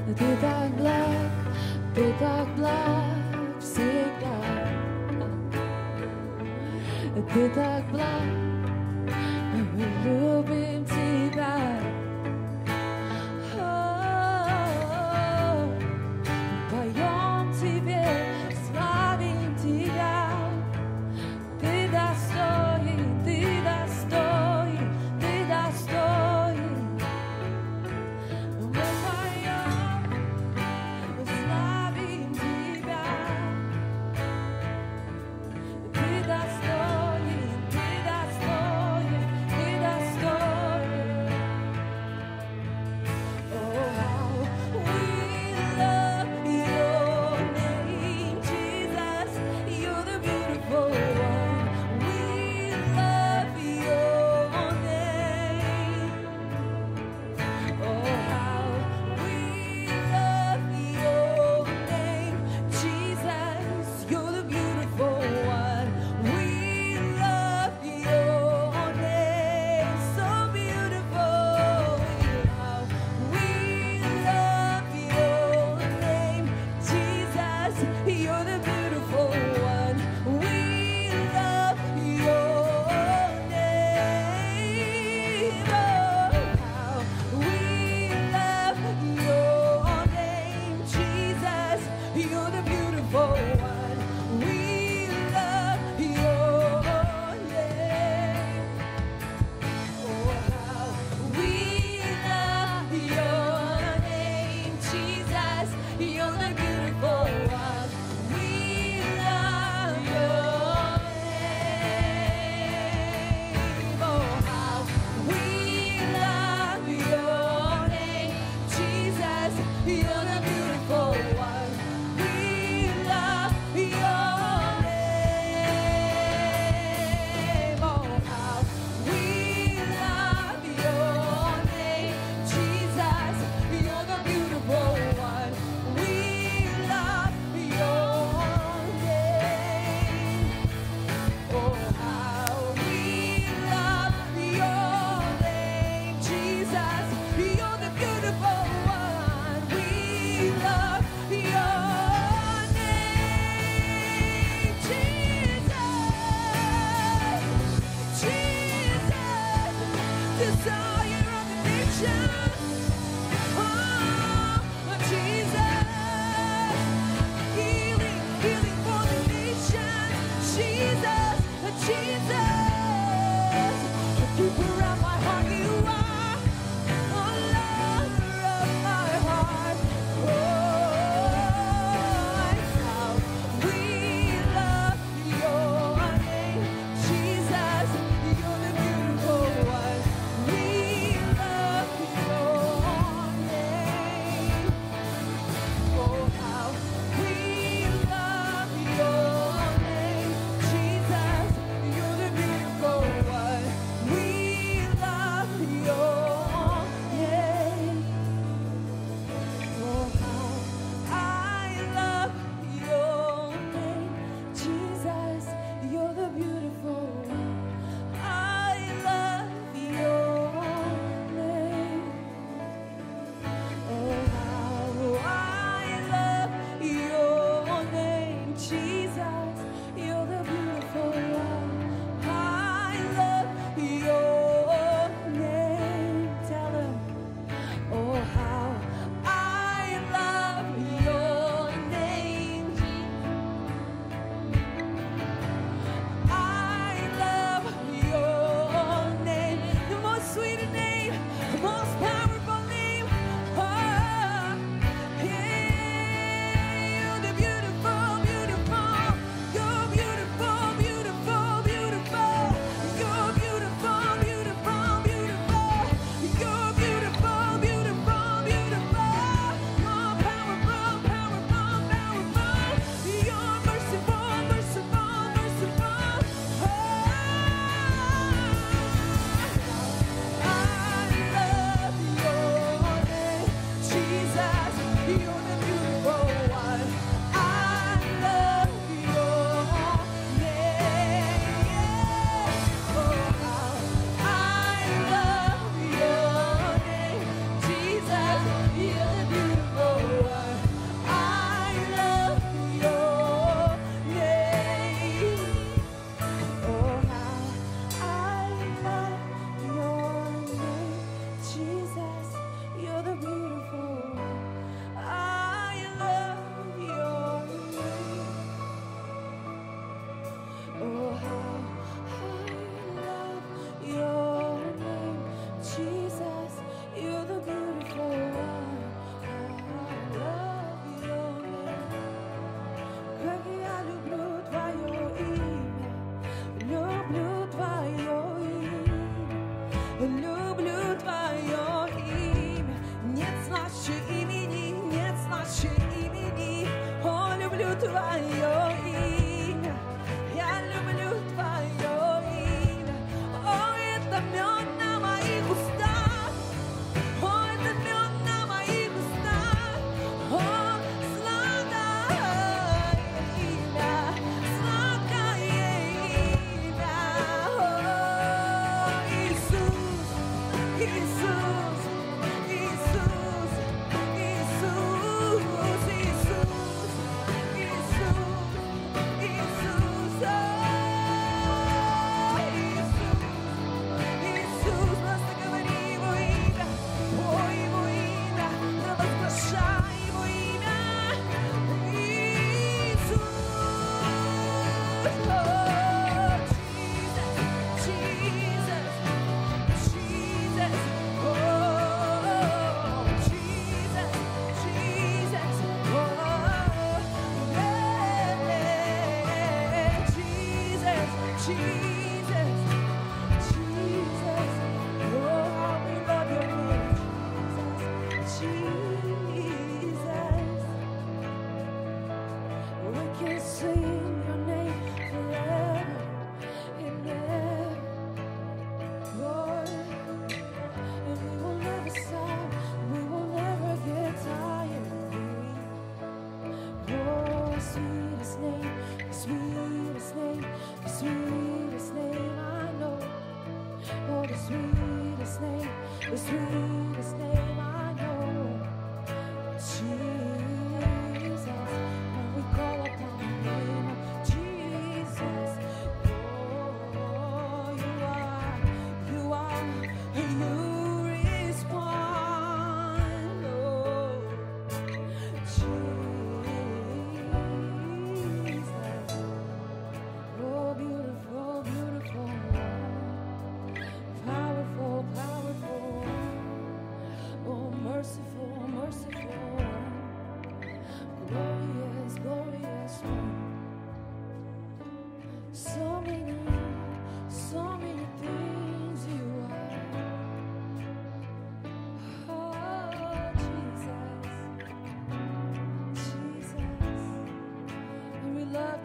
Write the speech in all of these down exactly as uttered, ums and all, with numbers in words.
The dark black, the dark black, sing out. The dark black, мы любим тебя. Поем тебе, славим тебя. Ты достоин, ты достоин, ты достоин. Мы поем, славим тебя. Ты достоин, ты достоин, ты достоин. Oh, how we love your name, Jesus. You're the beautiful one. We love your name. Oh, how we love your name, Jesus. You're the beautiful one. We love your name, so beautiful. How we love your name, Jesus. You're the beautiful one. We love your name. Oh, how we love your name, Jesus. You're the beautiful one. We love your name. Oh, how we love your name, Jesus. You're the beautiful one. We love your name. Oh, how we love your name, Jesus. You're the beautiful one. We love your name. Oh, how we love your name, Jesus. You're the beautiful one. We love your name. Oh, how we love your name, Jesus. You're the beautiful one. We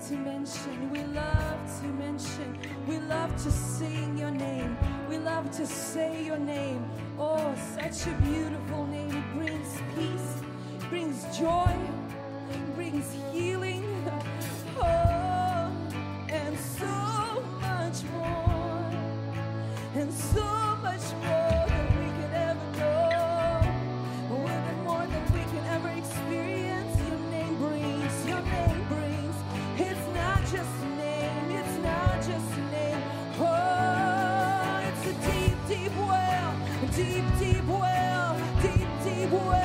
to mention, we love to mention, we love to sing your name, we love to say your name. Oh, such a beautiful name. It brings peace, brings joy, brings healing. Oh, and so much more, and so much more than we can ever know, even more than we can ever experience. Your name brings, your name brings. It's not just a name, it's not just a name. Oh, it's a deep, deep well, deep, deep well, deep, deep well.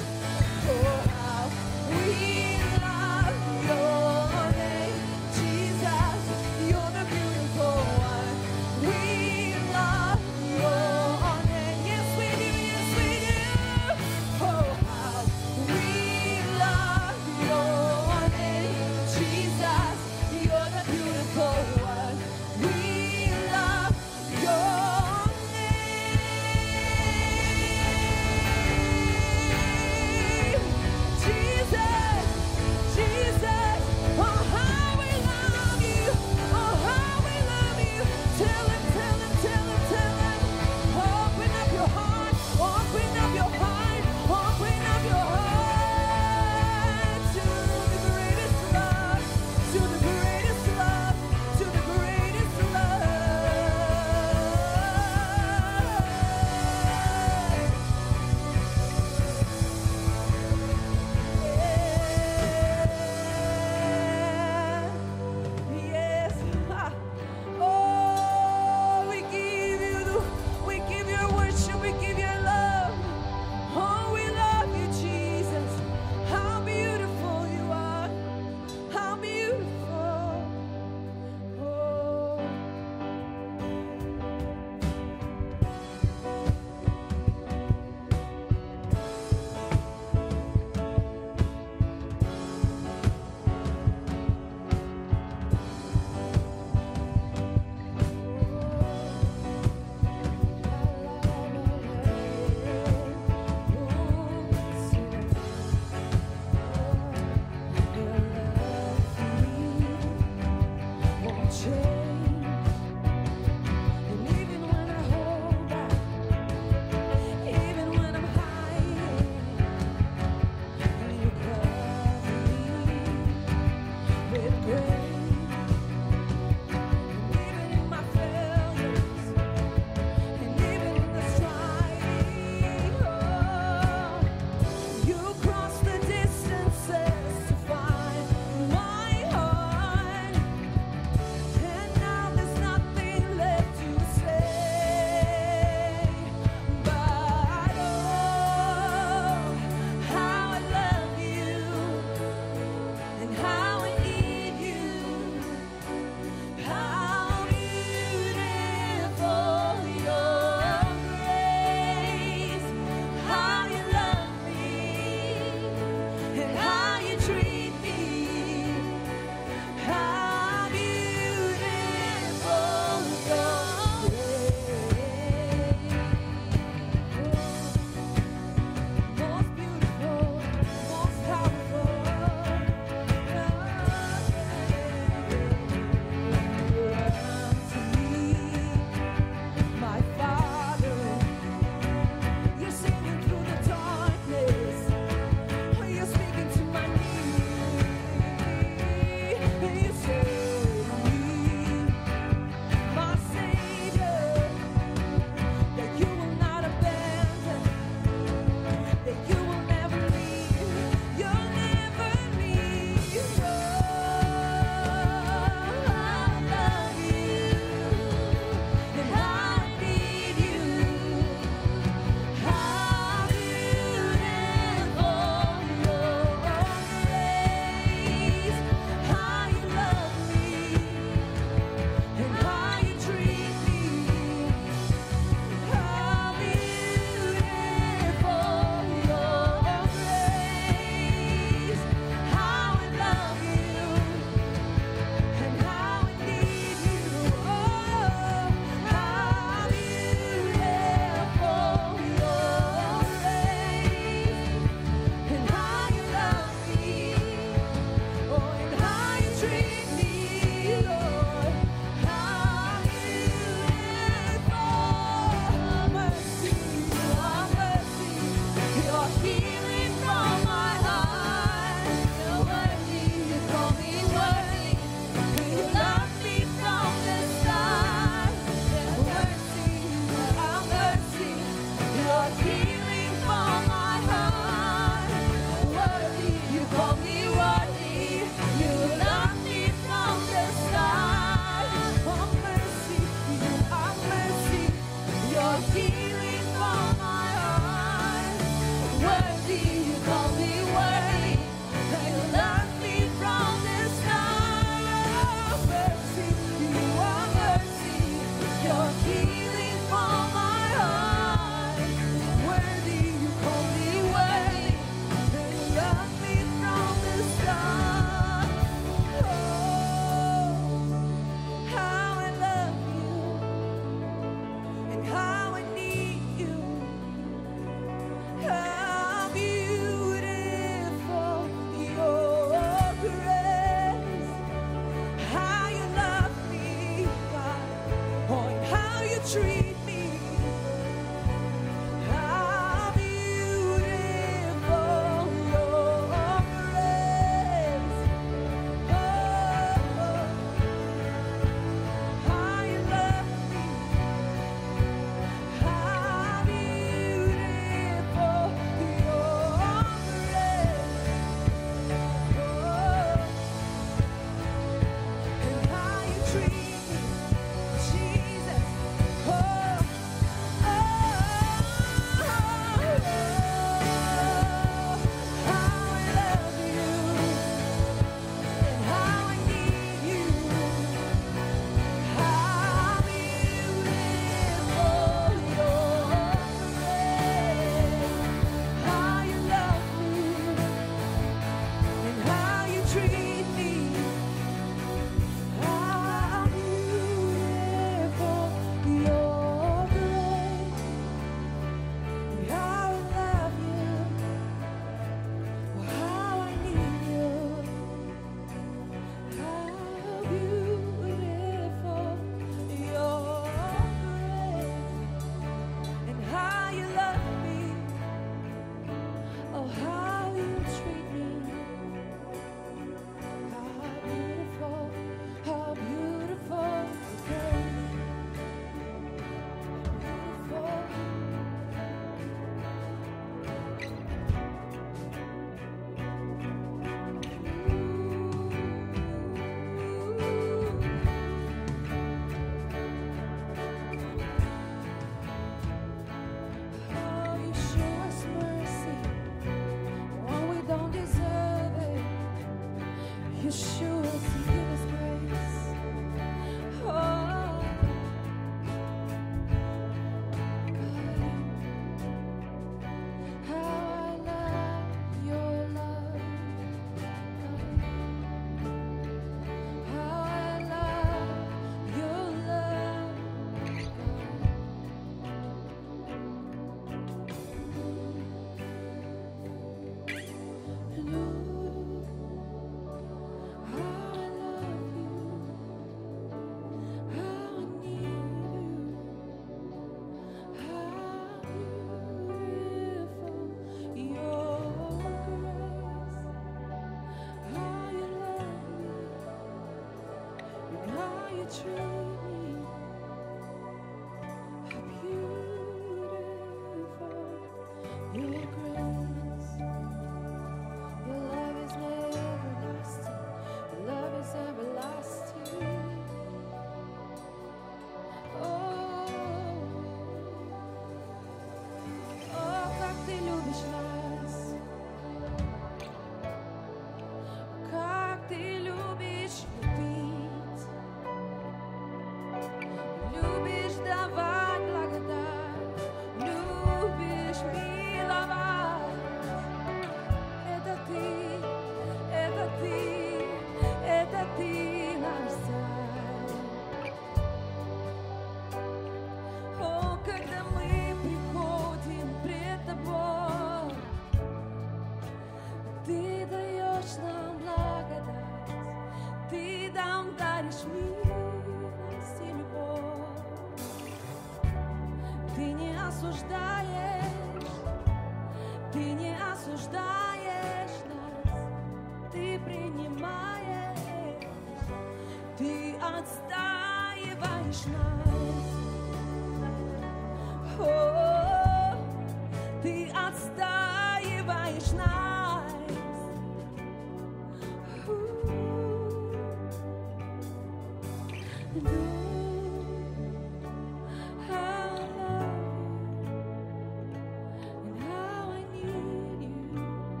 And how I need you.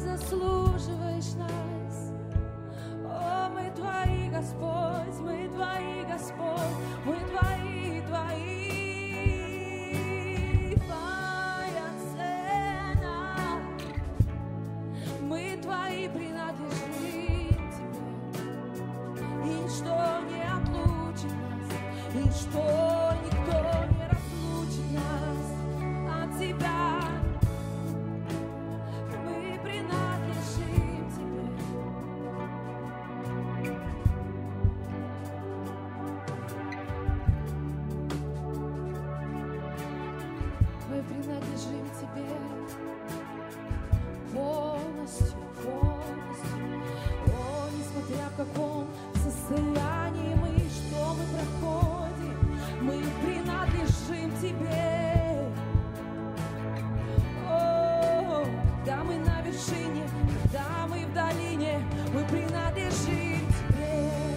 заслуживаешь нас. О, мы Твои, Господь, мы Твои, Господь, мы Твои, Твои. Твоя цена. Мы Твои, принадлежим Тебе. И ничто не отлучит нас, и ничто, никто не разлучит нас от Тебя. Мы принадлежим Тебе. Мы принадлежим Тебе полностью, полностью. О, несмотря в каком состоянии мы, что мы проходим, мы принадлежим Тебе. О, когда мы на вершине, когда мы в долине, мы принадлежим Тебе.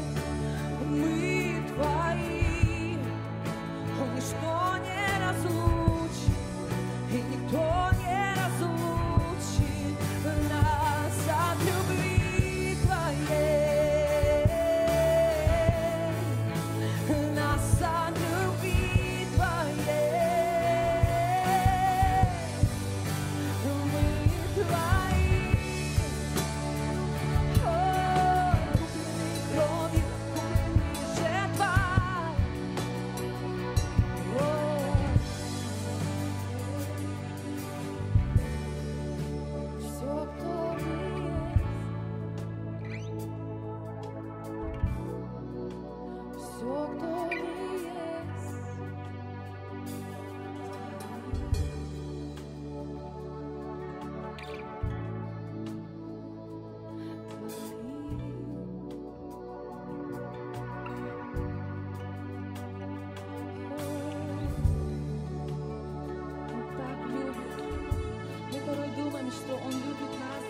Мы Твои. О, ничто не разлучит, и никто не разлучит нас от любви Твоей. Нас от любви Твоей. Мы Твои. О, куплены кровью, куплены жертвой. О, все, кто мы есть, все, кто мы есть. Он так любит. Мы порой думаем, что Он любит нас,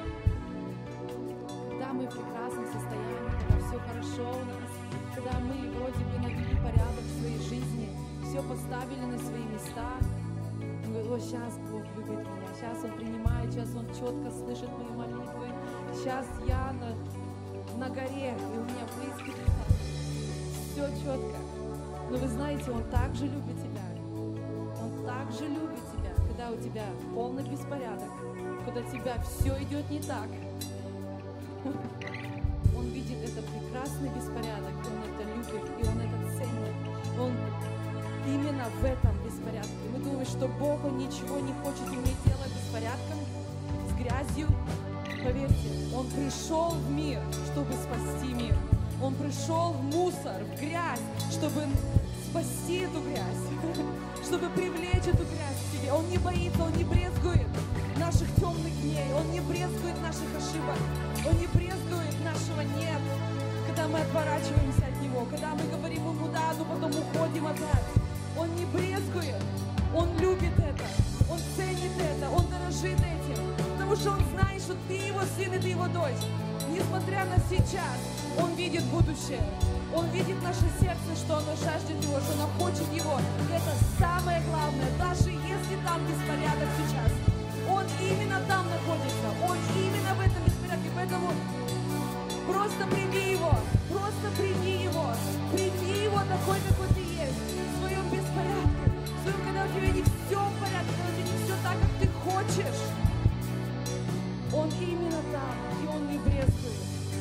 когда мы в прекрасном состоянии, когда все хорошо у нас, когда мы вроде бы навели порядок в своей жизни, все поставили на свои места. Он говорит: о, сейчас Бог любит меня, сейчас Он принимает, сейчас Он четко слышит мои молитвы, сейчас я на, на горе, и у меня близкий дух. Все четко. Но вы знаете, Он также любит тебя. Он также любит тебя, когда у тебя полный беспорядок, когда у тебя все идет не так. Он видит это прекрасный беспорядок, Он это любит, и Он это ценит. Он именно в этом беспорядке. Мы думаем, что Бог, Он ничего не хочет иметь дело с беспорядком, с грязью. Поверьте, Он пришел в мир, чтобы спасти мир. Он пришел в мусор, в грязь, чтобы спасти эту грязь, чтобы привлечь эту грязь к себе. Он не боится, Он не брезгует наших темных дней, Он не брезгует наших ошибок, Он не брезгует нашего «нет», когда мы отворачиваемся от Него, когда мы говорим Ему «да», но потом уходим опять. Он не брезгует, Он любит это, Он ценит это, Он дорожит этим, потому что Он знает, что ты Его сын и ты Его дочь. Несмотря на сейчас, Он видит будущее, Он видит наше сердце, что оно жаждет Его, что оно хочет Его. И это самое главное, даже если там беспорядок сейчас. Он именно там находится, Он именно в этом беспорядке, поэтому просто прими Его, просто прими Его, прими Его такой, какой ты есть, в своем беспорядке, в своем, когда у тебя не все в порядке, когда у тебя не все так, как ты хочешь. Он именно там, и Он не брезгует.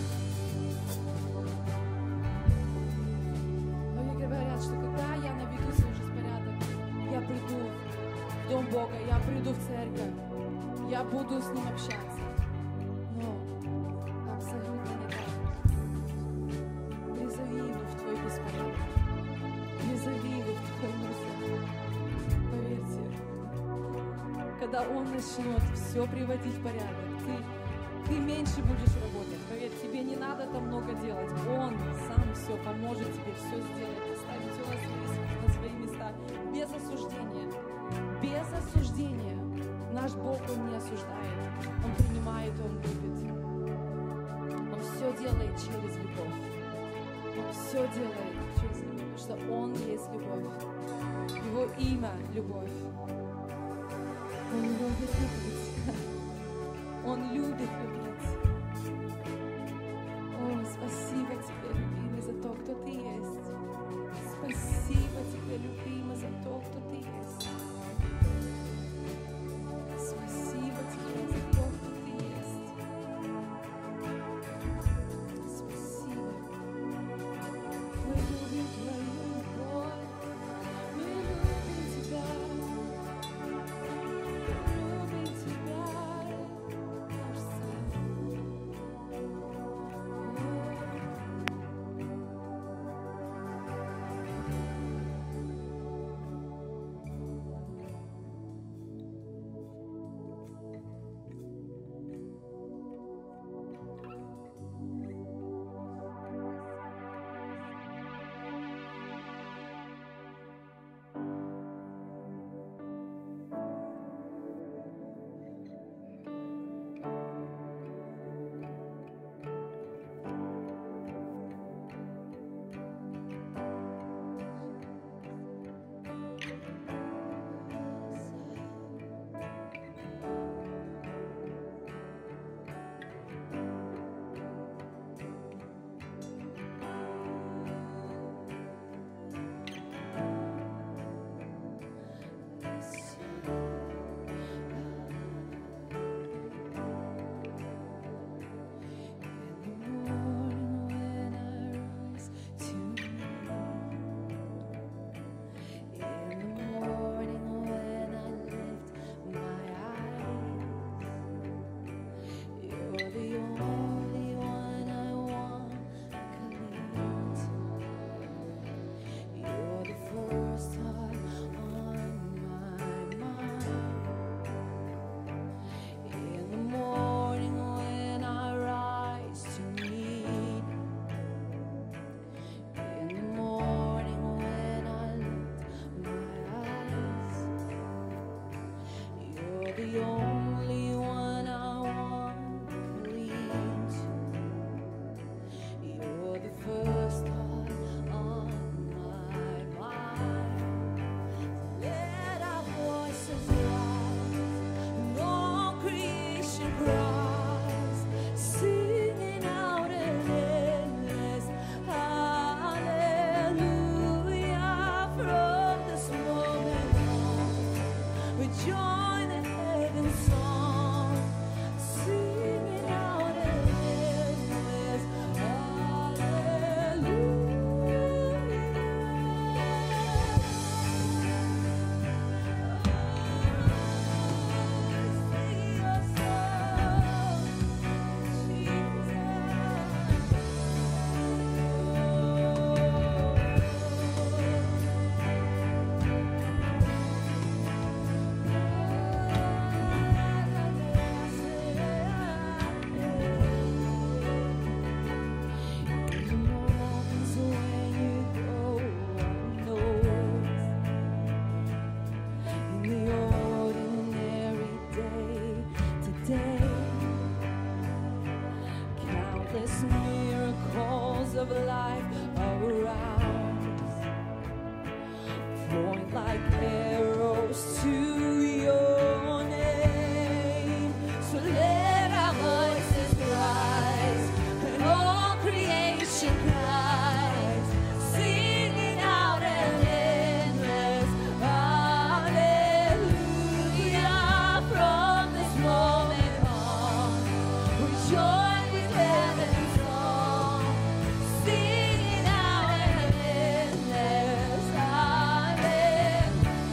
Многие говорят, что когда я наведу свой беспорядок, я приду в Дом Бога, я приду в церковь, я буду с Ним общаться. Но абсолютно не так. Призови Его в твой беспорядок. Призови Его в твой мусор. Поверьте, когда Он начнет все приводить в порядок, ты, ты меньше будешь работать. Поверь, тебе не надо там много делать. Он сам все поможет тебе все сделать, поставить все на свои, на свои места, без осуждения. Без осуждения. Наш Бог, Он не осуждает. Он принимает, Он любит. Он все делает через любовь. Он все делает через любовь, потому что Он есть любовь. Его имя — любовь. Он любит любить. Он любит of life around, point like arrows to your name. So let our voices rise and all creation cries, singing out an endless hallelujah. From this moment on, we join with heaven's song, singing out an endless hallelujah.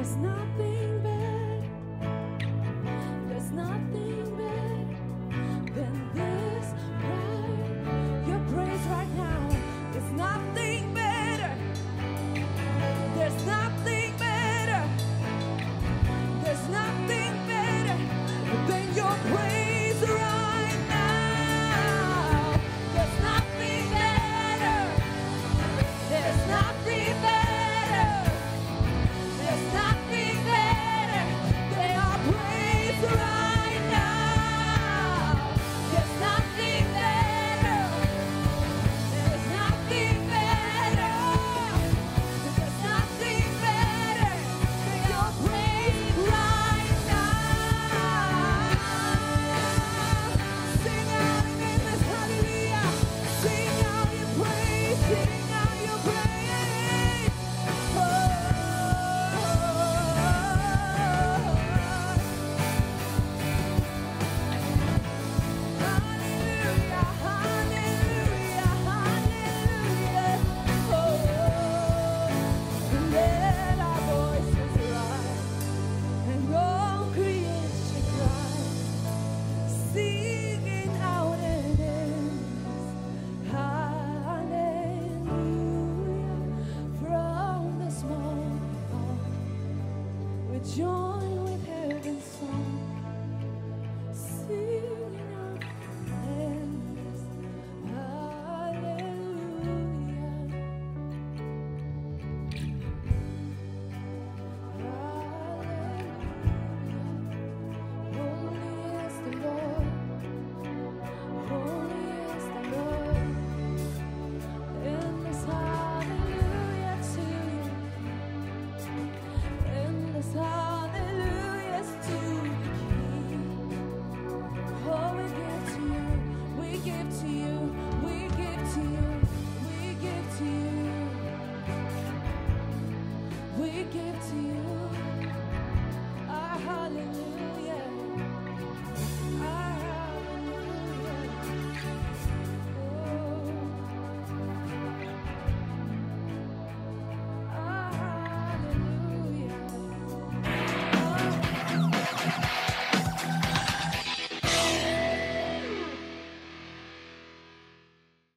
There's nothing